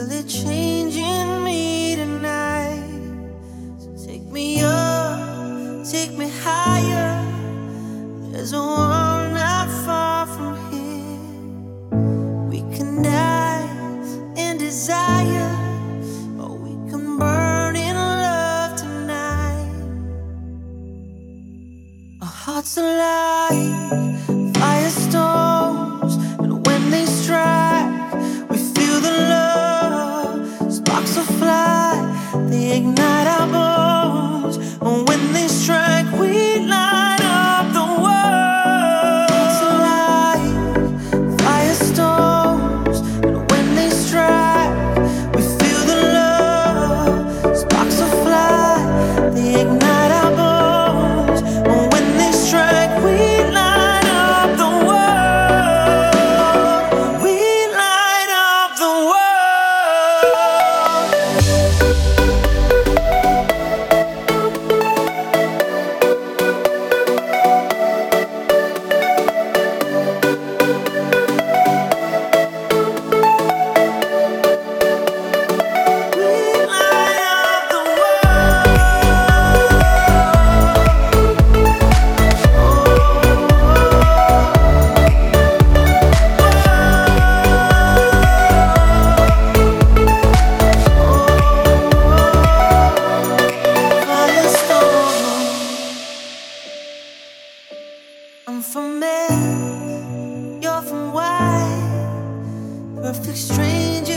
feel it changing me tonight. So take me up, take me higher. There's a world not far from here. We can die in desire, or we can burn in love tonight. Our hearts alive, firestorms, and when they strike, we feel the love. Sparks will fly, they ignite our bones, and when they strike, we light up the world. Hearts alive, firestorms, and when they strike, we feel the love. Sparks will fly, they ignite our bones, and when they strike, we light up the world. We light up the world. I'm from Meth, you're from Y, perfect stranger.